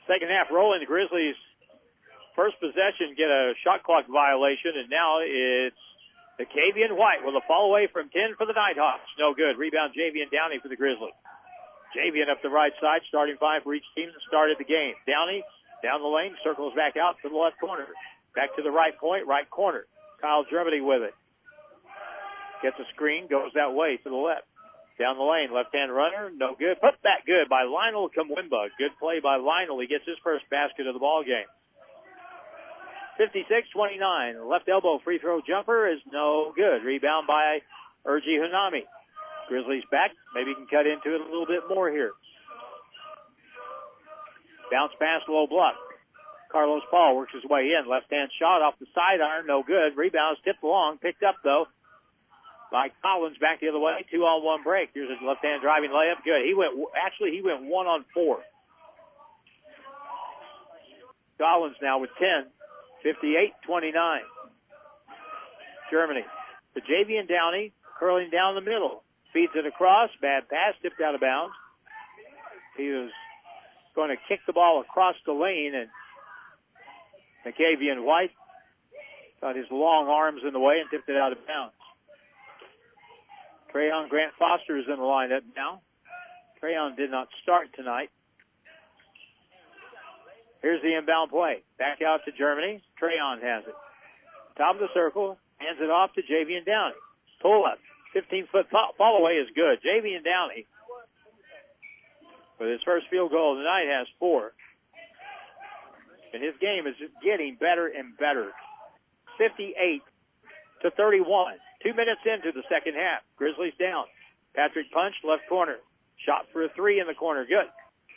Second half rolling. The Grizzlies first possession get a shot clock violation, and now it's Kavian White with a fall away from 10 for the Nighthawks. No good. Rebound Javian Downey for the Grizzlies. Javian up the right side, starting five for each team that started the game. Downey down the lane, circles back out to the left corner. Back to the right point, right corner. Kyle Germany with it. Gets a screen, goes that way to the left. Down the lane, left-hand runner, no good. Put back good by Lionel Kamwimba. Good play by Lionel. He gets his first basket of the ball game. 56-29. Left elbow free throw jumper is no good. Rebound by Urgi Hanami. Grizzlies back. Maybe can cut into it a little bit more here. Bounce pass, low block. Carlos Paul works his way in. Left-hand shot off the sidearm, no good. Rebounds tipped along, picked up though by Collins back the other way. 2-on-1 break. Here's a left-hand driving layup. Good. He went 1-on-4. Collins now with 10. 58-29. Germany. To Javian Downey, curling down the middle. Feeds it across. Bad pass, tipped out of bounds. He was going to kick the ball across the lane, and Kavian White got his long arms in the way and tipped it out of bounds. Trayon Grant Foster is in the lineup now. Trayon did not start tonight. Here's the inbound play. Back out to Germany. Trayon has it. Top of the circle. Hands it off to Javian Downey. Pull up. 15-foot fall away is good. Javian Downey, with his first field goal of the night, has 4. And his game is just getting better and better. 58-31. 2 minutes into the second half. Grizzlies down. Patrick Punch, left corner. Shot for a 3 in the corner. Good.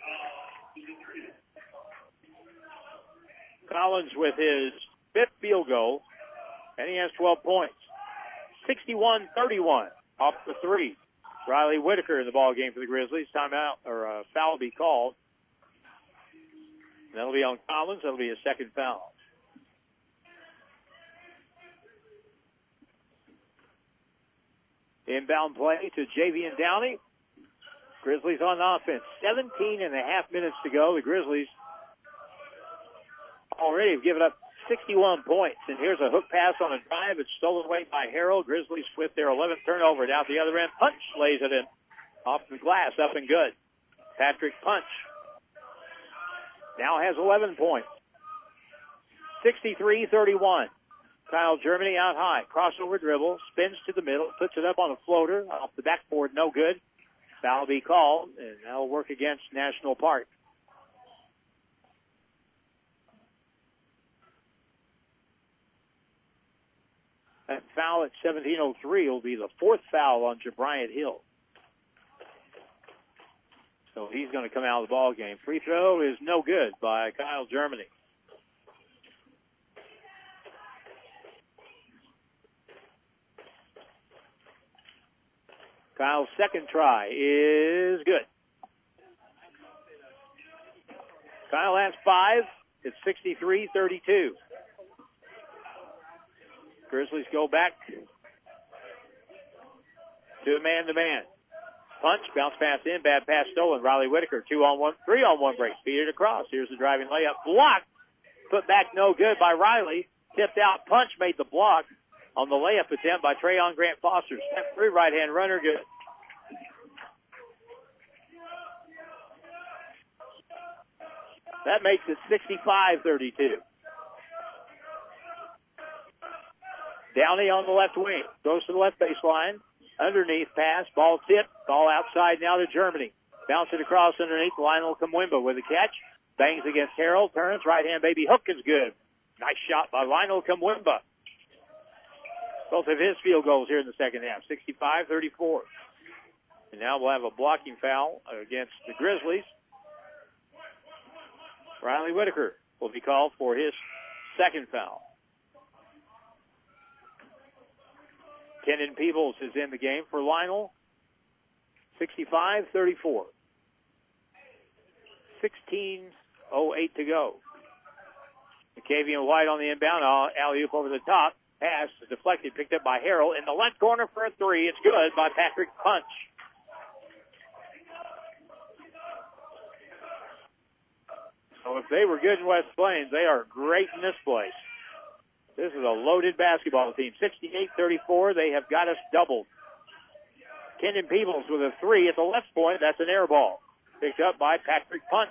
Collins with his 5th field goal, and he has 12 points. 61-31 off the 3. Riley Whitaker in the ball game for the Grizzlies. Timeout or foul be called. And that'll be on Collins. That'll be a second foul. Inbound play to Javian Downey. Grizzlies on offense. 17 and a half minutes to go. The Grizzlies already have given up 61 points. And here's a hook pass on a drive. It's stolen away by Harrell. Grizzlies with their 11th turnover. Down the other end. Punch lays it in. Off the glass. Up and good. Patrick Punch now has 11 points. 63-31. Kyle Germany out high. Crossover dribble. Spins to the middle. Puts it up on a floater. Off the backboard. No good. Foul be called. And that'll work against National Park. That foul at 17:03 will be the 4th foul on Jabriant Hill. So he's going to come out of the ball game. Free throw is no good by Kyle Germany. Kyle's second try is good. Kyle has 5. It's 63-32. Grizzlies go back to a man-to-man. Punch, bounce pass in, bad pass stolen. Riley Whitaker, 2-on-1, 3-on-1 break. Feed it across. Here's the driving layup. Blocked. Put back no good by Riley. Tipped out. Punch made the block on the layup attempt by Trayon Grant Foster. Step 3, right-hand runner, good. That makes it 65-32. Downey on the left wing. Goes to the left baseline. Underneath pass. Ball tipped. Ball outside now to Germany. Bounce it across underneath. Lionel Kamwimba with a catch. Bangs against Harrell. Turns. Right hand baby hook is good. Nice shot by Lionel Kamwimba. Both of his field goals here in the second half. 65-34. And now we'll have a blocking foul against the Grizzlies. Riley Whitaker will be called for his second foul. Kenan Peebles is in the game for Lionel. 65-34. 16:08 to go. Kavian White on the inbound. Alley-oop over the top. Pass is deflected, picked up by Harrell. In the left corner for a 3. It's good by Patrick Punch. So So if they were good in West Plains, they are great in this place. This is a loaded basketball team. 68-34. They have got us doubled. Kendon Peebles with a three at the left point. That's an air ball. Picked up by Patrick Punch.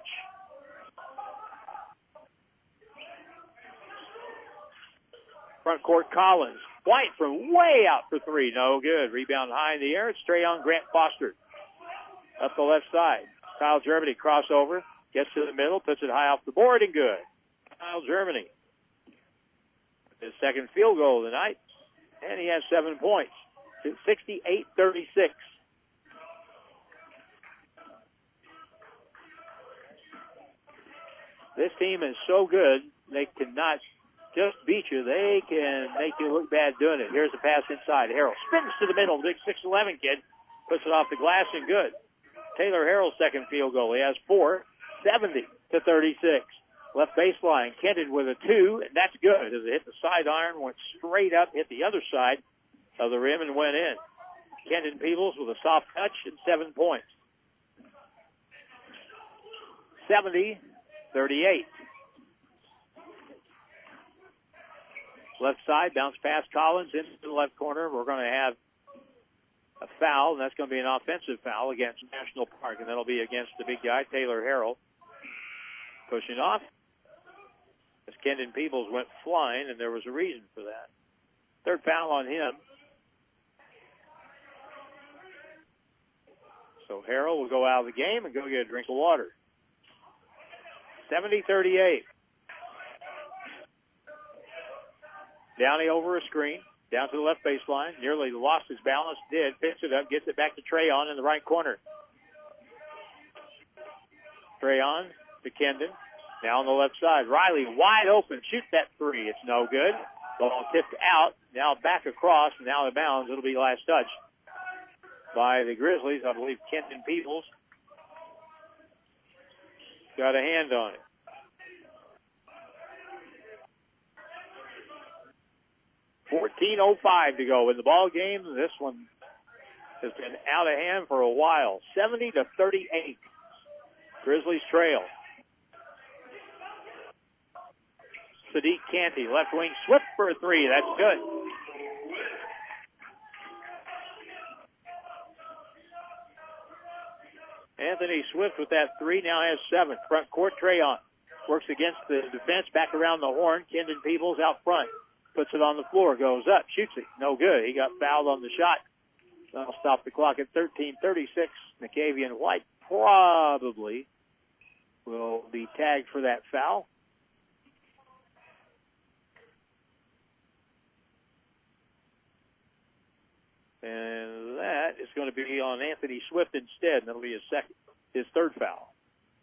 Front court Collins. White from way out for three. No good. Rebound high in the air. It's Trayon Grant Foster. Up the left side. Kyle Germany crossover. Gets to the middle. Puts it high off the board and good. Kyle Germany. His second field goal of the night. And he has 7 points. 68-36. This team is so good, they cannot just beat you. They can make you look bad doing it. Here's a pass inside. Harrell spins to the middle. Big 6'11" kid puts it off the glass and good. Taylor Harrell's second field goal. He has 4, 70-36. Left baseline. Kendon with a 2, and that's good. As it hit the sidearm, went straight up, hit the other side of the rim and went in. Kendon Peebles with a soft touch and 7 points. 70-38. Left side, bounce pass Collins into the left corner. We're going to have a foul, and that's going to be an offensive foul against National Park, and that'll be against the big guy, Taylor Harrell. Pushing off. As Kendon Peebles went flying, and there was a reason for that. Third foul on him. So Harrell will go out of the game and go get a drink of water. 70-38. Downey over a screen, down to the left baseline. Nearly lost his balance, did. Picks it up, gets it back to Trayon in the right corner. Trayon to Kendon. Now on the left side. Riley wide open. Shoot that three. It's no good. Ball tipped out. Now back across. Now the bounds. It'll be last touch by the Grizzlies. I believe Kendon Peebles got a hand on it. .14:05 to go in the ball game. This one has been out of hand for a while. 70-38. Grizzlies trail. Sadiq Canty, left wing, Swift for a three. That's good. Anthony Swift with that three now has 7. Front court, Trayon works against the defense, back around the horn. Kendon Peebles out front. Puts it on the floor, goes up, shoots it. No good. He got fouled on the shot. That'll stop the clock at 13:36. McCavian White probably will be tagged for that foul. And that is going to be on Anthony Swift instead. That'll be his third foul.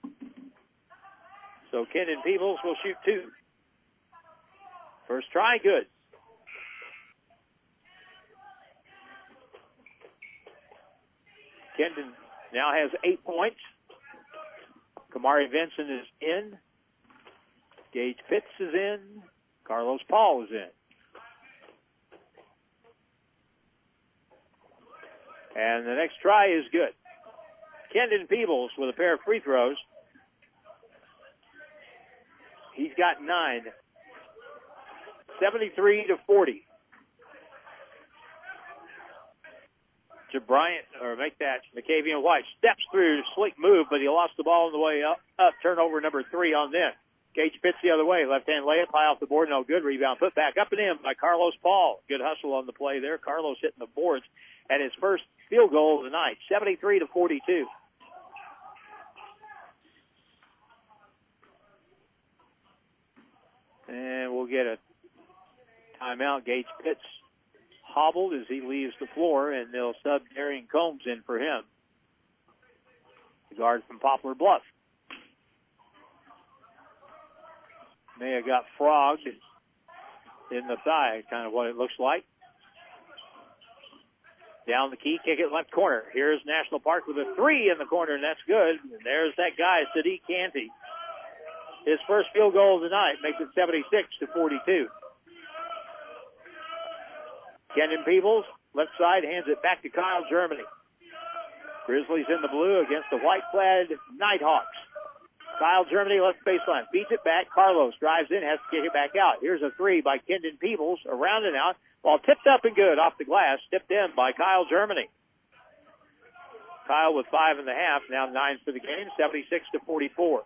So Kendon Peebles will shoot 2. First try, good. Kendon now has 8 points. Kamari Vincent is in. Gage Pitts is in. Carlos Paul is in. And the next try is good. Kendon Peebles with a pair of free throws. He's got 9. 73-40. McCavian White steps through, slick move, but he lost the ball on the way up. Turnover number 3 on them. Gage Pitts the other way. Left-hand layup, high off the board, no good. Rebound put back up and in by Carlos Paul. Good hustle on the play there. Carlos hitting the boards at his first field goal of the night. 73-42. And we'll get a timeout. Gage Pitts hobbled as he leaves the floor, and they'll sub Darian Combs in for him. The guard from Poplar Bluff. May have got frogged in the thigh, kind of what it looks like. Down the key, kick it left corner. Here's National Park with a 3 in the corner, and that's good. And there's that guy, Sadiq Canty. His first field goal of the night makes it 76-42. Kendon Peebles, left side, hands it back to Kyle Germany. Grizzlies in the blue against the white-clad Nighthawks. Kyle Germany, left baseline, beats it back. Carlos drives in, has to kick it back out. Here's a three by Kendon Peebles, around and out. Ball tipped up and good off the glass, tipped in by Kyle Germany. Kyle with 5.5, now 9 for the game, 76-44.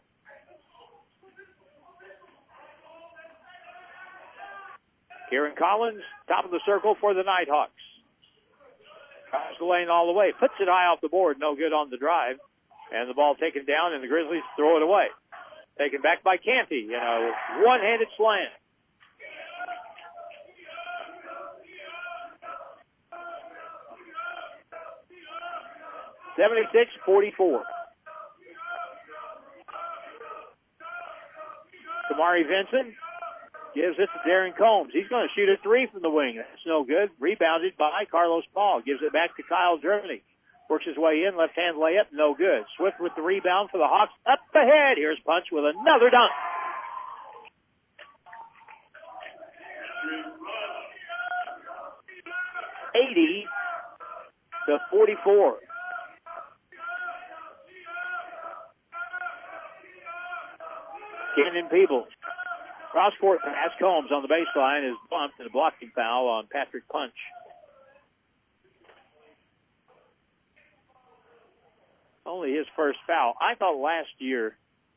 Kieran Collins, top of the circle for the Nighthawks. Drives the lane all the way, puts it high off the board, no good on the drive. And the ball taken down, and the Grizzlies throw it away. Taken back by Canty, one-handed slam. (76-44). Kamari Vincent gives it to Darren Combs. He's going to shoot a three from the wing. That's no good. Rebounded by Carlos Paul. Gives it back to Kyle Germany. Works his way in, left-hand layup, no good. Swift with the rebound for the Hawks. Up ahead. Here's Punch with another dunk. (80-44). Kendon Peebles. Cross-court pass. Combs on the baseline is bumped and a blocking foul on Patrick Punch. Only his first foul. I thought last year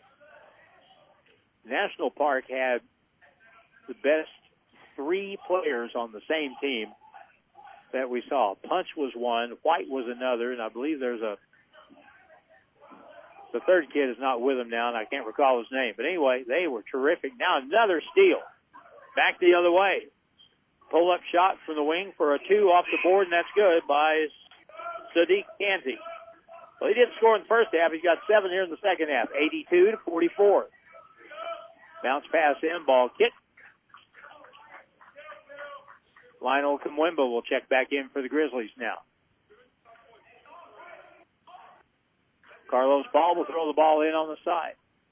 National Park had the best three players on the same team that we saw. Punch was one, White was another, and I believe there's the third kid is not with him now, and I can't recall his name. But anyway, they were terrific. Now another steal. Back the other way. Pull-up shot from the wing for a two off the board, and that's good by Sadiq Canty. Well, he didn't score in the first half. He's got 7 here in the second half. 82-44. Bounce pass in, ball kick. Lionel Kamwemba will check back in for the Grizzlies now. Carlos Paul will throw the ball in on the side.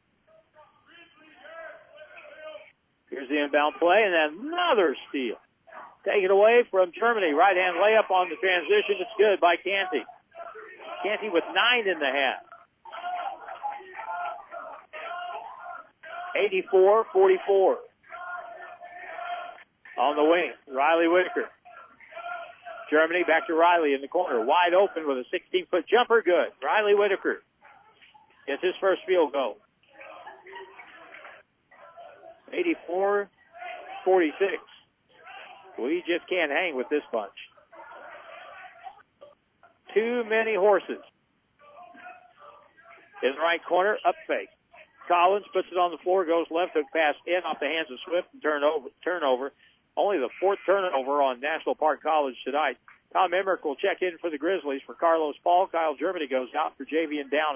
Here's the inbound play, and then another steal. Take it away from Germany. Right-hand layup on the transition. It's good by Canty. Canty with 9.5. 84-44. On the wing, Riley Whitaker. Germany back to Riley in the corner. Wide open with a 16-foot jumper. Good. Riley Whitaker gets his first field goal. 84-46. We just can't hang with this bunch. Too many horses. In the right corner, up fake. Collins puts it on the floor, goes left, hook pass in off the hands of Swift, and turnover. Only the 4th turnover on National Park College tonight. Tom Emmerich will check in for the Grizzlies for Carlos Paul. Kyle Germany goes out for Javian Downey.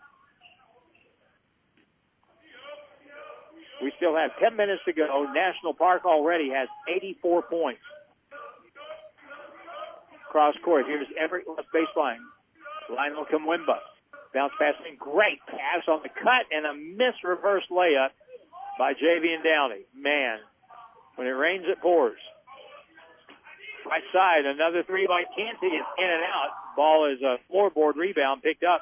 We still have 10 minutes to go. National Park already has 84 points. Cross court. Here's Emmerich left baseline. Lionel Kamwemba. Bounce pass in. Great pass on the cut and a missed reverse layup by Javian Downey. Man, when it rains, it pours. Right side, another three by Canty is in and out. Ball is a floorboard rebound picked up.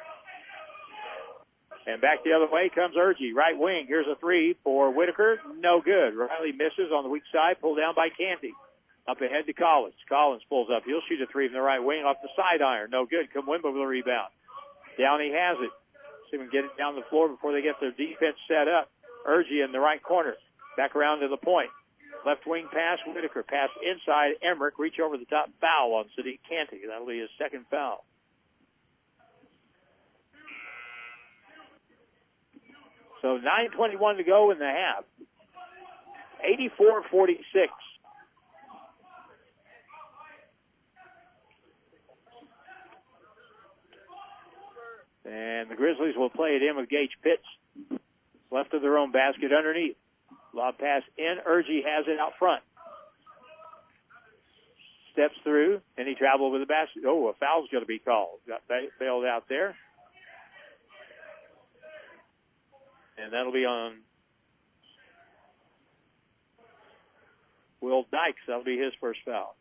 And back the other way comes Urgie. Right wing, here's a three for Whitaker. No good. Riley misses on the weak side, pulled down by Canty. Up ahead to Collins. Collins pulls up. He'll shoot a three from the right wing off the side iron. No good. Kamwemba with a rebound. Downey has it. See if we can get it down the floor before they get their defense set up. Urgie in the right corner. Back around to the point. Left wing pass, Whitaker. Pass inside, Emmerich. Reach over the top, foul on Sadiq Canty. That'll be his second foul. So 9:21 to go in the half. 84-46. And the Grizzlies will play it in with Gage Pitts. Left of their own basket underneath. Lob pass in. Urgie has it out front. Steps through, and he traveled with the basket. Oh, a foul's going to be called. Got bailed out there. And that'll be on Will Dykes. That'll be his first foul.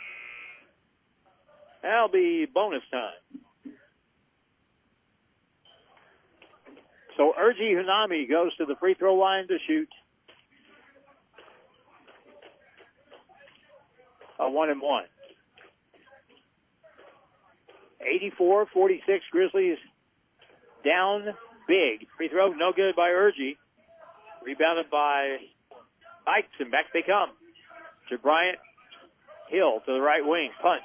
That'll be bonus time. So Urgi Hunami goes to the free throw line to shoot a 1-and-1. 84-46, Grizzlies down big. Free throw, no good by Urgi. Rebounded by Dykes, and back they come. To Bryant Hill to the right wing. Punch.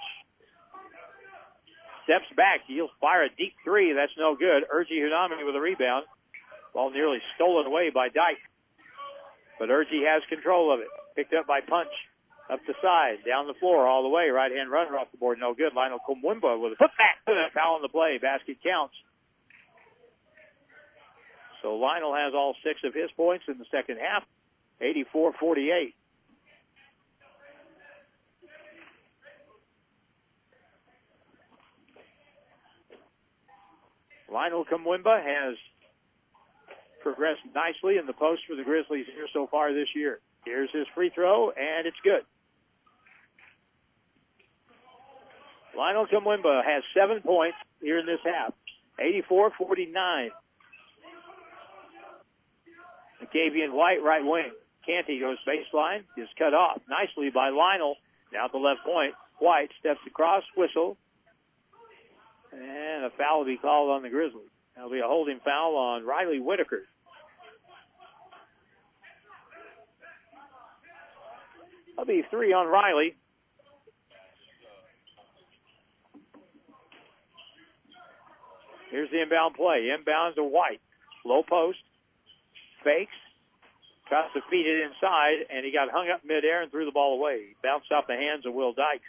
Steps back. He'll fire a deep three. That's no good. Urgi Hunami with a rebound. Ball nearly stolen away by Dykes. But Urgi has control of it. Picked up by Punch. Up the side. Down the floor all the way. Right-hand runner off the board. No good. Lionel Kumwimba with a putback. Foul on the play. Basket counts. So Lionel has all 6 of his points in the second half. 84-48. Lionel Kumwimba has progressed nicely in the post for the Grizzlies here so far this year. Here's his free throw, and it's good. Lionel Kumwimba has 7 points here in this half. 84-49. Kavian White, right wing. Canty goes baseline, is cut off nicely by Lionel. Now at the left point. White steps across, whistle. And a foul will be called on the Grizzlies. That'll be a holding foul on Riley Whitaker. That'll be 3 on Riley. Here's the inbound play. Inbound to White. Low post. Fakes. Tries to feed it inside, and he got hung up midair and threw the ball away. He bounced off the hands of Will Dykes.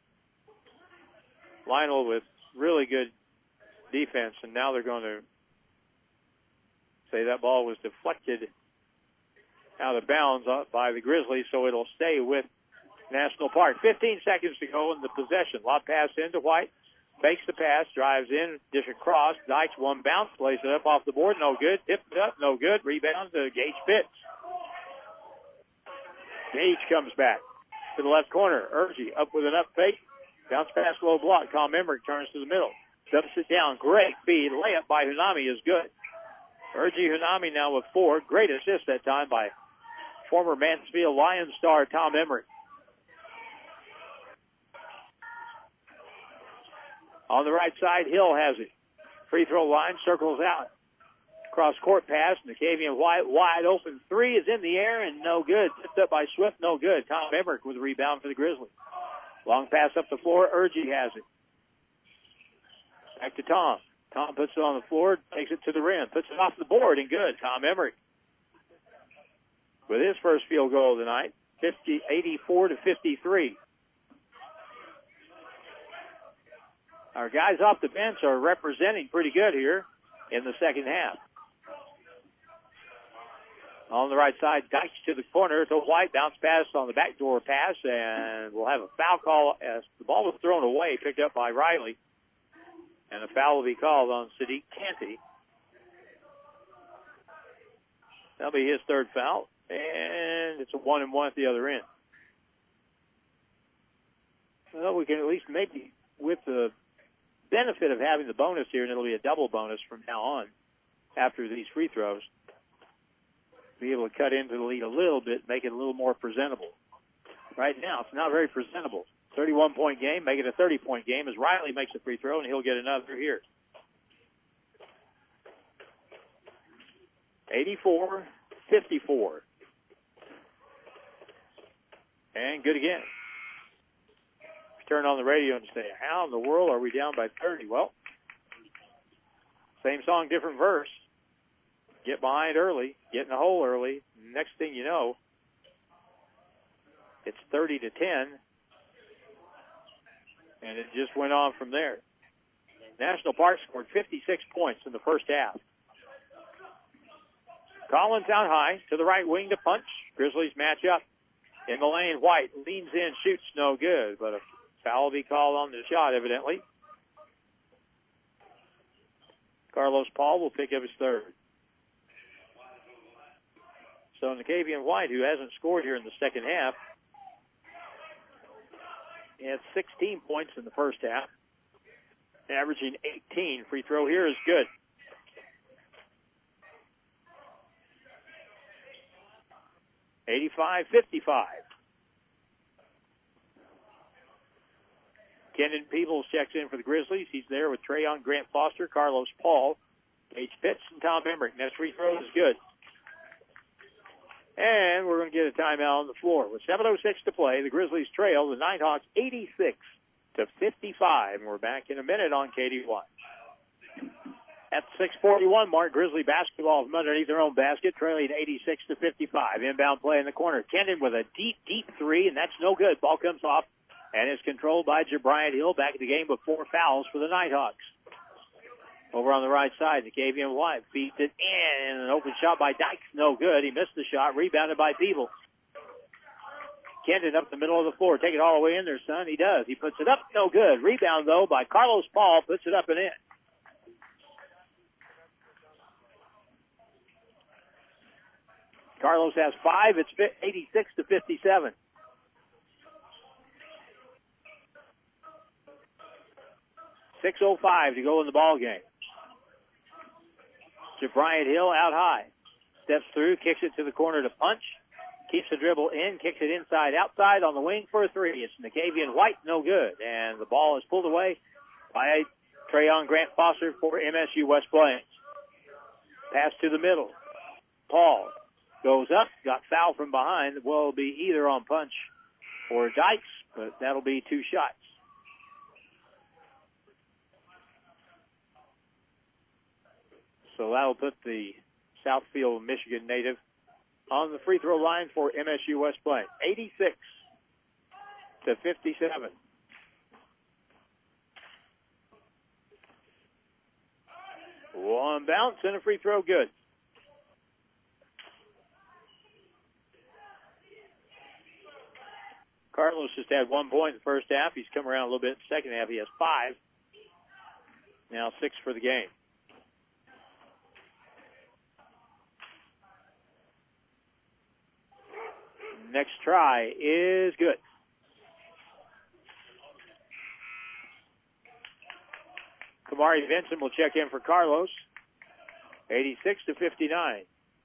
Lionel with really good defense, and now they're going to say that ball was deflected out of bounds by the Grizzlies, so it'll stay with National Park. 15 seconds to go in the possession. Lob pass into White. Fakes the pass, drives in, dish across. Dykes one bounce, plays it up off the board, no good. Tipped it up, no good. Rebound to Gage Pitts. Gage comes back to the left corner. Urgi up with an up fake. Bounce pass, low block. Tom Emmerich turns to the middle. Dumps it down. Great feed. Layup by Hunami is good. Urgi Hunami now with 4. Great assist that time by former Mansfield Lions star Tom Emmerich. On the right side, Hill has it. Free throw line, circles out. Cross court pass, Nakavian White, wide open 3 is in the air and no good. Tipped up by Swift, no good. Tom Emmerich with a rebound for the Grizzlies. Long pass up the floor, Urgi has it. Back to Tom. Tom puts it on the floor, takes it to the rim, puts it off the board and good. Tom Emmerich with his first field goal tonight, 84-53. Our guys off the bench are representing pretty good here in the second half. On the right side, Dykes to the corner to White. Bounce pass on the backdoor pass, and we'll have a foul call as the ball was thrown away, picked up by Riley. And a foul will be called on Sadiq Canty. That'll be his 3rd foul, and it's a 1-and-1 at the other end. Well, we can at least maybe, with the benefit of having the bonus here, and it'll be a double bonus from now on after these free throws, be able to cut into the lead a little bit, make it a little more presentable. Right now, it's not very presentable. 31-point game, make it a 30-point game as Riley makes a free throw, and he'll get another here. 84-54. And good again. Turn on the radio and say, how in the world are we down by 30? Well, same song, different verse. Get behind early, get in the hole early. Next thing you know, it's 30-10, and it just went on from there. National Park scored 56 points in the first half. Collins out high to the right wing to punch. Grizzlies match up in the lane. White leans in, shoots, no good, but a foul will be called on the shot, evidently. Carlos Paul will pick up his 3rd. So Nakavian White, who hasn't scored here in the second half, he had 16 points in the first half, averaging 18. Free throw here is good. 85-55. Kendon Peebles checks in for the Grizzlies. He's there with Trayon, Grant Foster, Carlos Paul, Gage Pitts, and Tom Emmerich. Next free throw is good. And we're going to get a timeout on the floor. With 7:06 to play, the Grizzlies trail the Nighthawks 86-55. And we're back in a minute on KDY. At 6:41 mark, Grizzly basketball from underneath their own basket, trailing 86-55. Inbound play in the corner. Kendon with a deep, deep three, and that's no good. Ball comes off and is controlled by Jabrian Hill. Back in the game with 4 fouls for the Nighthawks. Over on the right side, Nicavian White feeds it in. An open shot by Dykes, no good. He missed the shot, rebounded by Peebles. Kendon up the middle of the floor. Take it all the way in there, son. He does. He puts it up, no good. Rebound, though, by Carlos Paul. Puts it up and in. Carlos has 5. It's 86-57. .6:05 to go in the ball game. Bryant Hill out high. Steps through, kicks it to the corner to punch. Keeps the dribble in, kicks it inside, outside on the wing for a three. It's Nicavian White, no good. And the ball is pulled away by Trayon Grant Foster for MSU West Plains. Pass to the middle. Paul goes up, got fouled from behind. Will be either on punch or Dykes, but that'll be 2 shots. So that'll put the Southfield, Michigan native on the free throw line for MSU West Plains. 86-57. One bounce and a free throw good. Carlos just had 1 point in the first half. He's come around a little bit in the second half. He has 5. Now 6 for the game. Next try is good. Kamari Vincent will check in for Carlos. 86-59.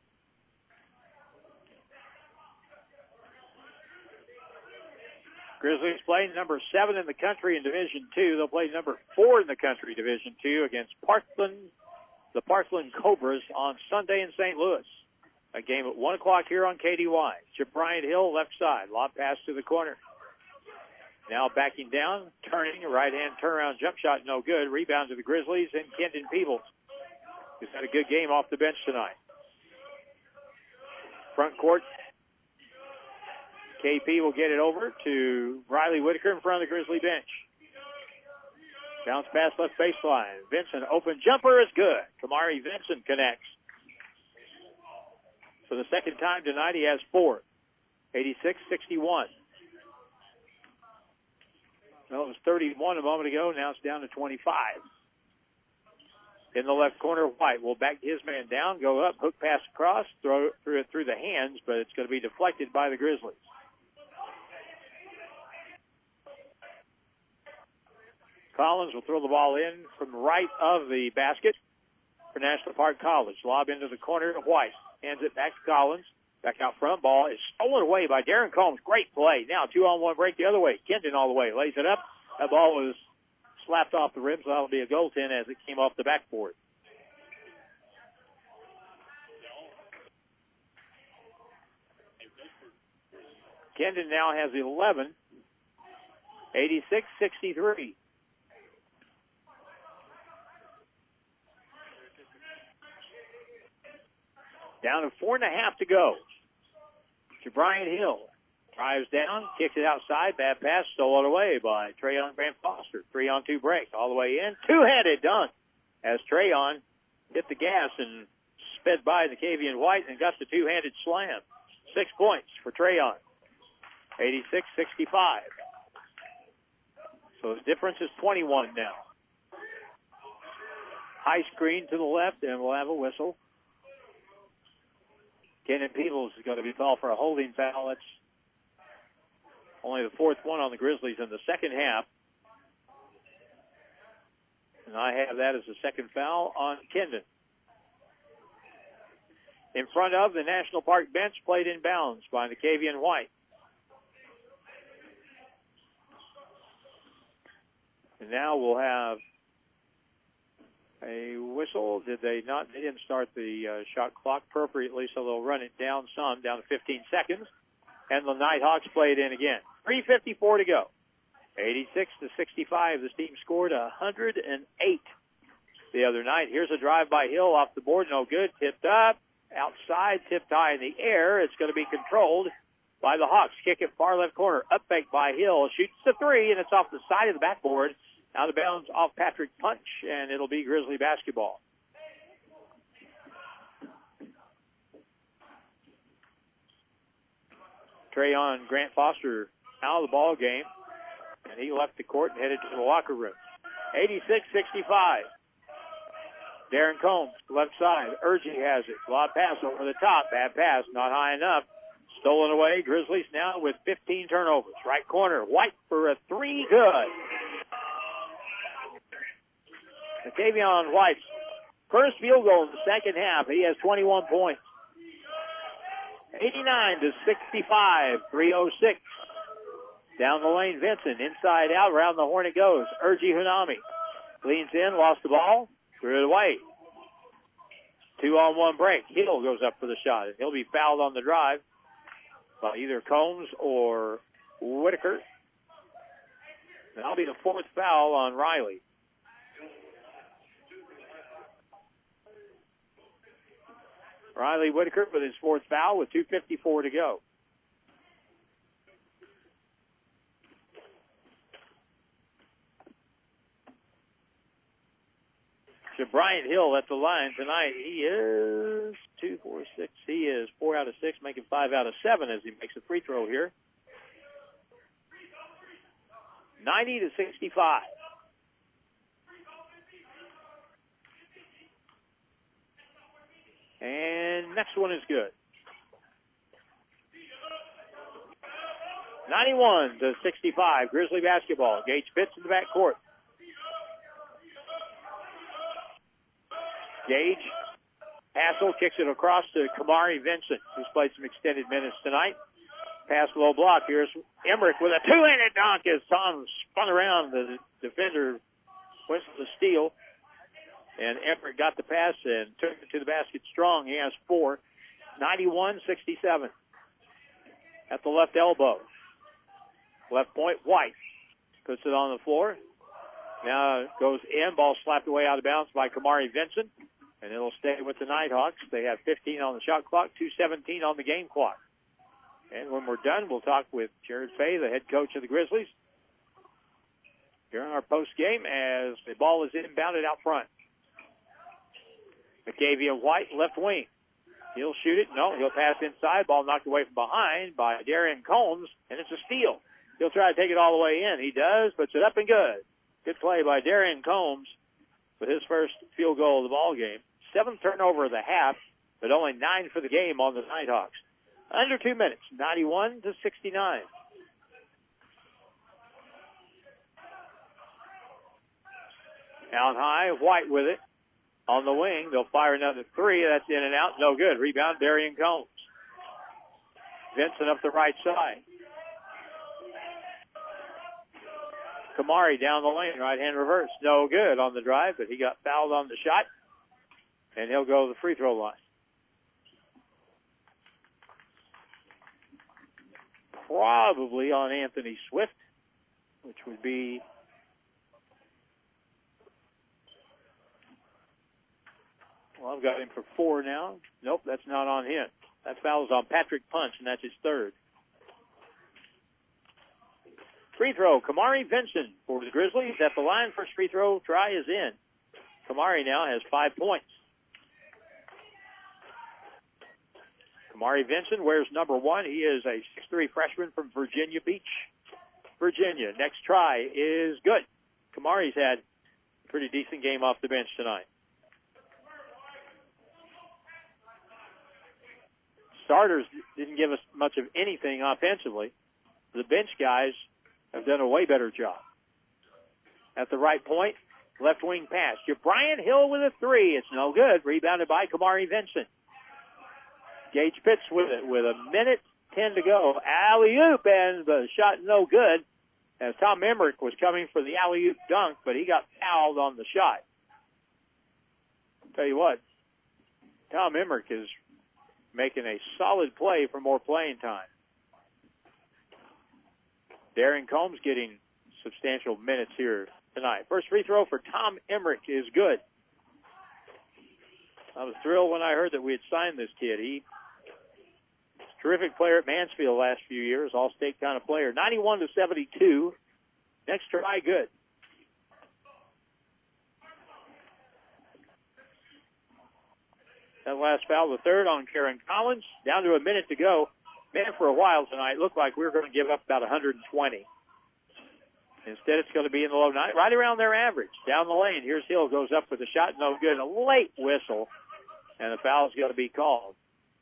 Grizzlies play number 7 in the country in Division II. They'll play number 4 in the country, Division II, against the Parkland Cobras on Sunday in St. Louis. A game at 1 o'clock here on KDY. Bryant Hill, left side. Lob pass to the corner. Now backing down, turning, right-hand turnaround jump shot, no good. Rebound to the Grizzlies and Kendon Peebles, who's had a good game off the bench tonight. Front court, KP will get it over to Riley Whitaker in front of the Grizzly bench. Bounce pass left baseline. Vincent, open jumper is good. Kamari Vincent connects. For the second time tonight, he has 4. 86-61. Well, it was 31 a moment ago. Now it's down to 25. In the left corner, White will back his man down, go up, hook pass across, throw it through the hands, but it's going to be deflected by the Grizzlies. Collins will throw the ball in from the right of the basket for National Park College. Lob into the corner to White. Hands it back to Collins. Back out front. Ball is stolen away by Darren Combs. Great play. Now 2-on-1 break the other way. Kendon all the way. Lays it up. That ball was slapped off the rim, so that'll be a goaltend as it came off the backboard. Kendon now has 11. 86-63. Down to 4.5 to go. Bryant Hill drives down, kicks it outside. Bad pass, stolen away by Trayon Grant Foster. 3-on-2 break all the way in. Two-handed dunk as Trayon hit the gas and sped by Nicavian White and got the two-handed slam. 6 points for Trayon. 86-65. So the difference is 21 now. High screen to the left, and we'll have a whistle. Kendon Peebles is going to be called for a holding foul. That's only the 4th one on the Grizzlies in the second half. And I have that as the second foul on Kendon. in front of the National Park bench, played in bounds by Nakavian White. And now we'll have a whistle. Did they not? They didn't start the shot clock appropriately, so they'll run it down some, down to 15 seconds. And the Nighthawks play it in again. 3:54 to go. 86-65. This team scored 108 the other night. Here's a drive by Hill off the board. No good. Tipped up. Outside. Tipped high in the air. It's going to be controlled by the Hawks. Kick it far left corner. Up fake by Hill. Shoots the three, and it's off the side of the backboard. Out of bounds off Patrick Punch, and it'll be Grizzly basketball. Trayon Grant Foster out of the ball game, and he left the court and headed to the locker room. 86-65. Darren Combs, left side. Urgie has it. Lob pass over the top. Bad pass, not high enough. Stolen away. Grizzlies now with 15 turnovers. Right corner. White for a three. Good. Nakavian White's first field goal in the second half. He has 21 points. 89-65. 3:06. Down the lane, Vincent. Inside out. Around the horn it goes. Urgie Hunami leans in. Lost the ball. Threw it away. 2-on-1 break. Hill goes up for the shot. He'll be fouled on the drive by either Combs or Whitaker. That'll be the fourth foul on Riley. Riley Whitaker with his fourth foul with 2:54 to go. So Bryant Hill at the line tonight. He is 2, 4, 6. He is 4 out of 6, making 5 out of 7 as he makes a free throw here. 90-65. And next one is good. 91-65. Grizzly basketball. Gage Pitts in the backcourt. Gage. Hassel kicks it across to Kamari Vincent, who's played some extended minutes tonight. Pass low block. Here's Emmerich with a two-handed dunk as Tom spun around. The defender went to the steal. And Emmerich got the pass and took it to the basket strong. He has 4. 91-67. At the left elbow. Left point, White. Puts it on the floor. Now it goes in. Ball slapped away out of bounds by Kamari Vincent. And it'll stay with the Nighthawks. They have 15 on the shot clock, 2:17 on the game clock. And when we're done, we'll talk with Jared Fay, the head coach of the Grizzlies, during our post game as the ball is inbounded out front. Nakavian White, left wing. He'll shoot it. No, he'll pass inside. Ball knocked away from behind by Darren Combs, and it's a steal. He'll try to take it all the way in. He does, puts it up and good. Good play by Darren Combs with his first field goal of the ball game. 7th turnover of the half, but only 9 for the game on the Nighthawks. Under 2 minutes, 91-69. Out high, White with it. On the wing, they'll fire another three. That's in and out. No good. Rebound, Darian Combs. Vincent up the right side. Kamari down the lane, right-hand reverse. No good on the drive, but he got fouled on the shot, and he'll go to the free throw line. Probably on Anthony Swift, which would be I've got him for 4 now. Nope, that's not on him. That foul is on Patrick Punch, and that's his 3rd. Free throw, Kamari Vincent for the Grizzlies at the line. First free throw try is in. Kamari now has 5 points. Kamari Vincent wears number 1. He is a 6'3" freshman from Virginia Beach, Virginia. Next try is good. Kamari's had a pretty decent game off the bench tonight. Starters didn't give us much of anything offensively. The bench guys have done a way better job. At the right point, left wing pass. Brian Hill with a 3. It's no good. Rebounded by Kamari Vincent. Gage Pitts with it with 1:10 to go. Alley-oop, and the shot no good. As Tom Emmerich was coming for the alley-oop dunk, but he got fouled on the shot. Tell you what, Tom Emmerich is making a solid play for more playing time. Darren Combs getting substantial minutes here tonight. First free throw for Tom Emmerich is good. I was thrilled when I heard that we had signed this kid. He's a terrific player at Mansfield the last few years, all-state kind of player. 91-72. Next try, good. That last foul, the third on Karen Collins. Down to 1 minute to go. Man, for a while tonight, looked like we were going to give up about 120. Instead, it's going to be in the low 90, right around their average. Down the lane, here's Hill, goes up with a shot, no good. A late whistle, and the foul's going to be called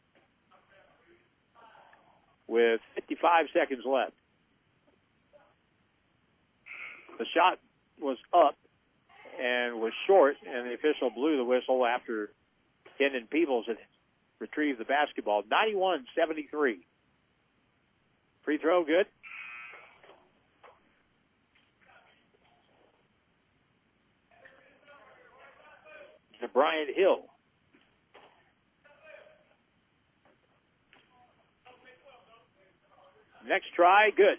with 55 seconds left. The shot was up and was short, and the official blew the whistle after Kendon Peebles had retrieved the basketball. 91-73. Free throw, good. To Bryant Hill. Next try, good.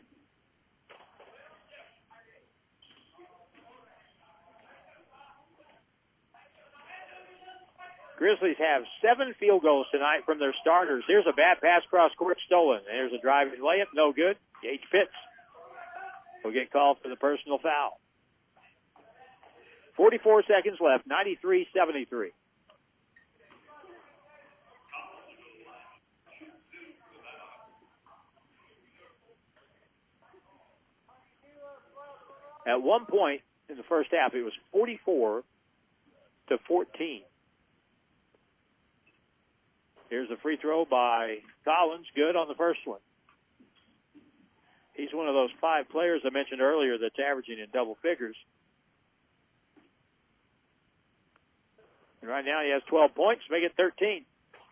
Grizzlies have 7 field goals tonight from their starters. Here's a bad pass cross court stolen. There's a driving layup, no good. Gage Pitts will get called for the personal foul. 44 seconds left, 93-73. At one point in the first half, it was 44-14. Here's a free throw by Collins. Good on the first one. He's one of those 5 players I mentioned earlier that's averaging in double figures. And right now he has 12 points, make it 13.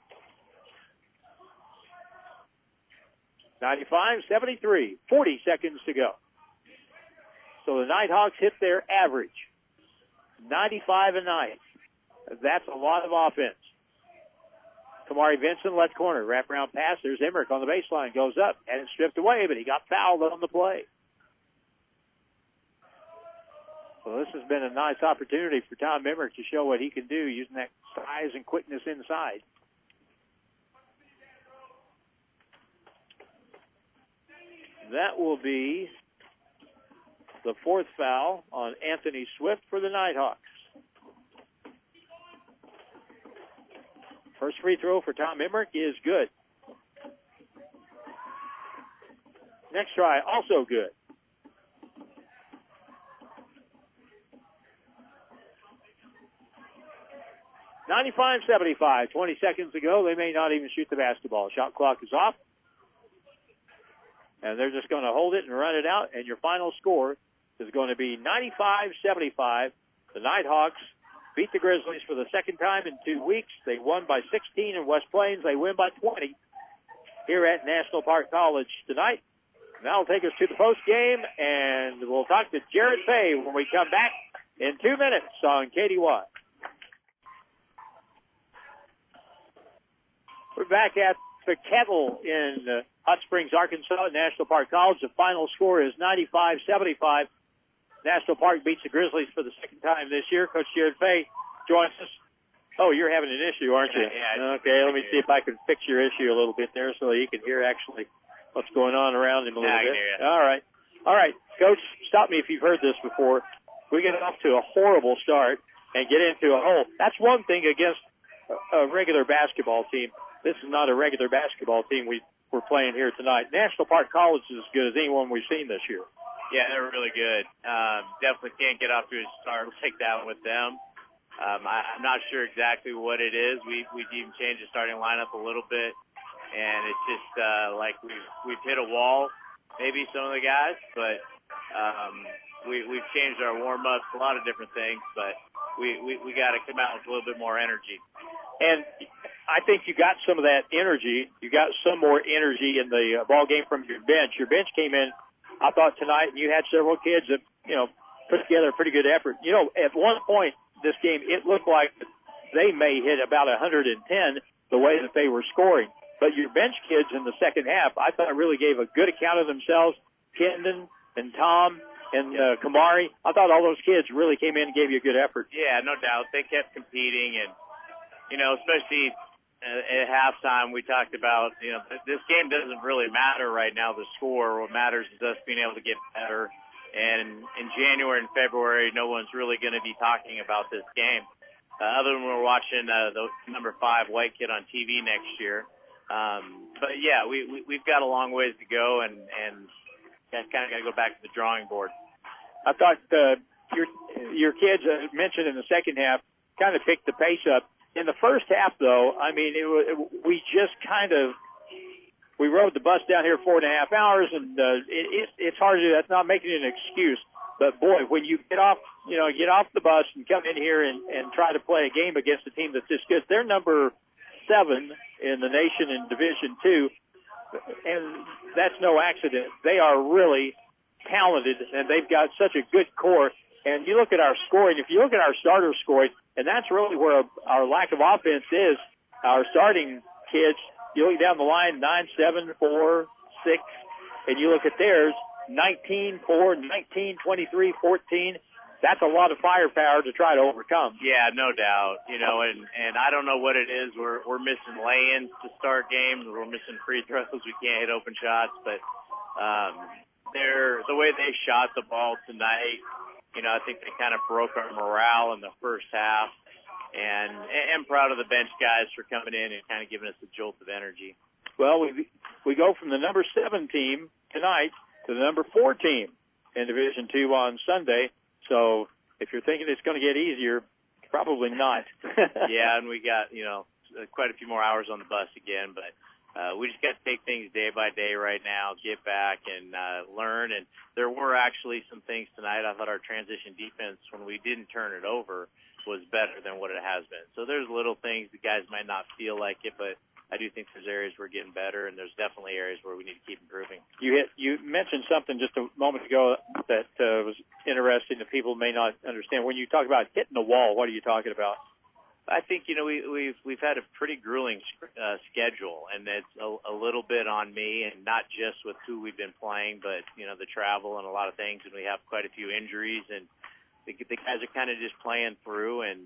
95-73, 40 seconds to go. So the Nighthawks hit their average, 95 a night. That's a lot of offense. Kamari Vinson, left corner, wraparound pass. There's Emmerich on the baseline, goes up, and it's stripped away, but he got fouled on the play. So this has been a nice opportunity for Tom Emmerich to show what he can do using that size and quickness inside. That will be the 4th foul on Anthony Swift for the Nighthawks. First free throw for Tom Emmerich is good. Next try, also good. (95-75), 20 seconds to go. They may not even shoot the basketball. Shot clock is off. And they're just going to hold it and run it out. And your final score is going to be 95-75. The Nighthawks beat the Grizzlies for the second time in 2 weeks. They won by 16 in West Plains. They win by 20 here at National Park College tonight. That'll take us to the post game, and we'll talk to Jarrett Fay when we come back in 2 minutes on KDY. We're back at the Kettle in Hot Springs, Arkansas at National Park College. The final score is 95-75. National Park beats the Grizzlies for the second time this year. Coach Jared Fay joins us. Oh, you're having an issue, aren't you? Yeah. Okay, let me see if I can fix your issue a little bit there so you can hear actually what's going on around him a little bit. I can hear you. All right. Coach, stop me if you've heard this before. We get off to a horrible start and get into a hole. That's one thing against a regular basketball team. This is not a regular basketball team we're playing here tonight. National Park College is as good as anyone we've seen this year. Yeah, they're really good. Definitely can't get off to a start like that with them. I'm not sure exactly what it is. We've even changed the starting lineup a little bit, and it's just like we've hit a wall, maybe some of the guys, but we've changed our warm-ups, a lot of different things, but we got to come out with a little bit more energy. And I think you got some of that energy. You got some more energy in the ball game from your bench. Your bench came in, I thought, tonight, and you had several kids that, put together a pretty good effort. At one point this game, it looked like they may hit about 110 the way that they were scoring. But your bench kids in the second half, I thought, really gave a good account of themselves. Kendon and Tom and Kamari, I thought all those kids really came in and gave you a good effort. Yeah, no doubt. They kept competing, and, especially at halftime, we talked about, this game doesn't really matter right now, the score. What matters is us being able to get better. And in January and February, no one's really going to be talking about this game. Other than we're watching the number 5 white kid on TV next year. But yeah, we've got a long ways to go, and kind of got to go back to the drawing board. I thought your kids mentioned in the second half kind of picked the pace up. In the first half, though, I mean, we just kind of we rode the bus down here 4.5 hours, and it's hard to do. That's not making it an excuse. But boy, when you get off the bus and come in here and try to play a game against a team that's this good, they're number 7 in the nation in Division II, and that's no accident. They are really talented, and they've got such a good core. And you look at our scoring, if you look at our starter scoring, and that's really where our lack of offense is. Our starting kids, you look down the line, 9, 7, 4, 6, and you look at theirs, 19, 4, 19, 23, 14. That's a lot of firepower to try to overcome. Yeah, no doubt. And I don't know what it is. We're missing lay-ins to start games. We're missing free throws. We can't hit open shots. But the way they shot the ball tonight, I think they kind of broke our morale in the first half. And I'm proud of the bench guys for coming in and kind of giving us a jolt of energy. Well, we go from the number 7 team tonight to the number 4 team in Division II on Sunday. So if you're thinking it's going to get easier, probably not. Yeah, and we got, quite a few more hours on the bus again, but we just got to take things day by day right now, get back and learn. And there were actually some things tonight. I thought our transition defense, when we didn't turn it over, was better than what it has been. So there's little things the guys might not feel like it, but I do think there's areas we're getting better, and there's definitely areas where we need to keep improving. You mentioned something just a moment ago that was interesting that people may not understand. When you talk about hitting the wall, what are you talking about? I think we've had a pretty grueling schedule, and it's a little bit on me, and not just with who we've been playing, but the travel and a lot of things, and we have quite a few injuries, and the guys are kind of just playing through, and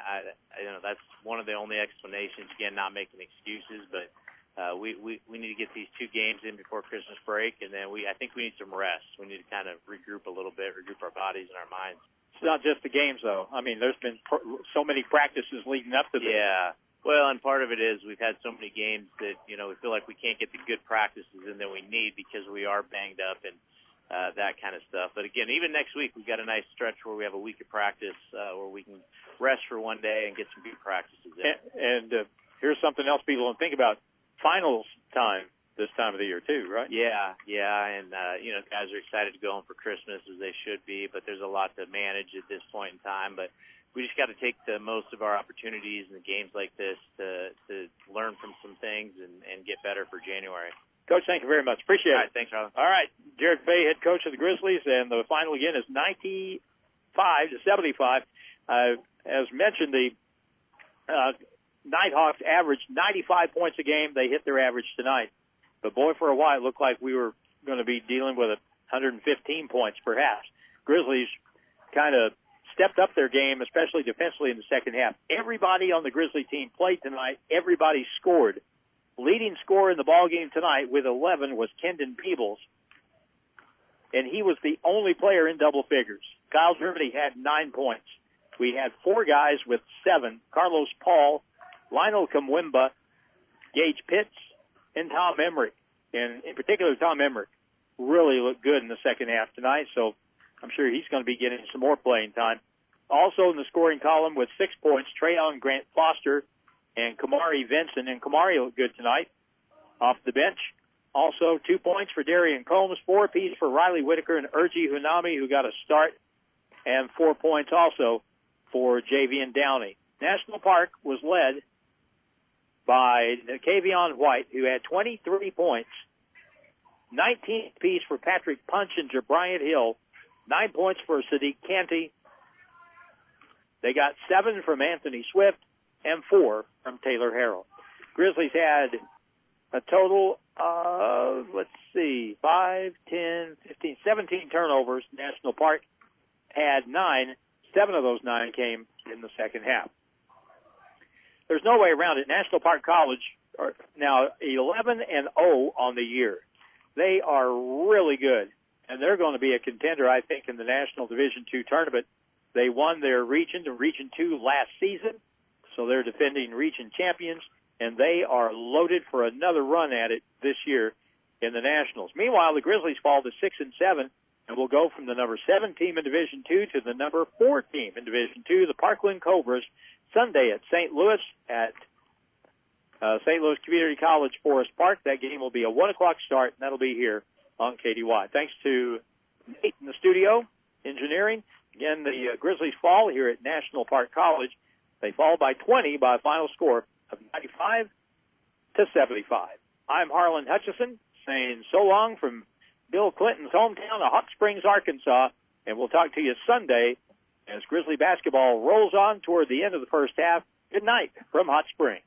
that's one of the only explanations. Again, not making excuses, but we need to get these 2 games in before Christmas break, and then I think we need some rest. We need to kind of regroup a little bit, regroup our bodies and our minds. It's not just the games, though. I mean, there's been so many practices leading up to this. Yeah. Well, and part of it is we've had so many games that, we feel like we can't get the good practices in that we need because we are banged up and that kind of stuff. But again, even next week, we've got a nice stretch where we have a week of practice where we can rest for one day and get some good practices in. And here's something else people don't think about. Finals time this time of the year, too, right? Yeah. And, guys are excited to go home for Christmas, as they should be, but there's a lot to manage at this point in time. But we just got to take the most of our opportunities in games like this to learn from some things and get better for January. Coach, thank you very much. Appreciate it. All right, thanks, Ron. All right, Jared Fay, head coach of the Grizzlies, and the final again is 95-75. As mentioned, the Nighthawks averaged 95 points a game. They hit their average tonight. But boy, for a while, it looked like we were going to be dealing with 115 points, perhaps. Grizzlies kind of stepped up their game, especially defensively in the second half. Everybody on the Grizzly team played tonight. Everybody scored. Leading scorer in the ballgame tonight with 11 was Kendon Peebles, and he was the only player in double figures. Kyle Germany had 9 points. We had 4 guys with 7, Carlos Paul, Lionel Kamwimba, Gage Pitts, and Tom Emmerich. And in particular, Tom Emmerich really looked good in the second half tonight, so I'm sure he's going to be getting some more playing time. Also in the scoring column with 6 points, Trayon Grant Foster and Kamari Vinson. And Kamari looked good tonight off the bench. Also 2 points for Darian Combs, 4 apiece for Riley Whitaker and Urgi Hunami, who got a start, and 4 points also for Javian Downey. National Park was led by Kavion White, who had 23 points, 19 apiece for Patrick Punch and Bryant Hill, 9 points for Sadiq Canty. They got 7 from Anthony Swift and 4 from Taylor Harrell. Grizzlies had a total of, 5, 10, 15, 17 turnovers. National Park had 9. 7 of those 9 came in the second half. There's no way around it. National Park College are now 11-0 on the year. They are really good, and they're going to be a contender, I think, in the National Division II tournament. They won their region to Region II last season, so they're defending region champions, and they are loaded for another run at it this year in the Nationals. Meanwhile, the Grizzlies fall to 6-7, and will go from the number 7 team in Division II to the number 4 team in Division II, the Parkland Cobras, Sunday at St. Louis at St. Louis Community College, Forest Park. That game will be a 1 o'clock start, and that'll be here on KDY. Thanks to Nate in the studio, engineering. Again, the Grizzlies fall here at National Park College. They fall by 20 by a final score of 95-75. I'm Harlan Hutchison saying so long from Bill Clinton's hometown of Hot Springs, Arkansas, and we'll talk to you Sunday as Grizzly basketball rolls on toward the end of the first half. Good night from Hot Springs.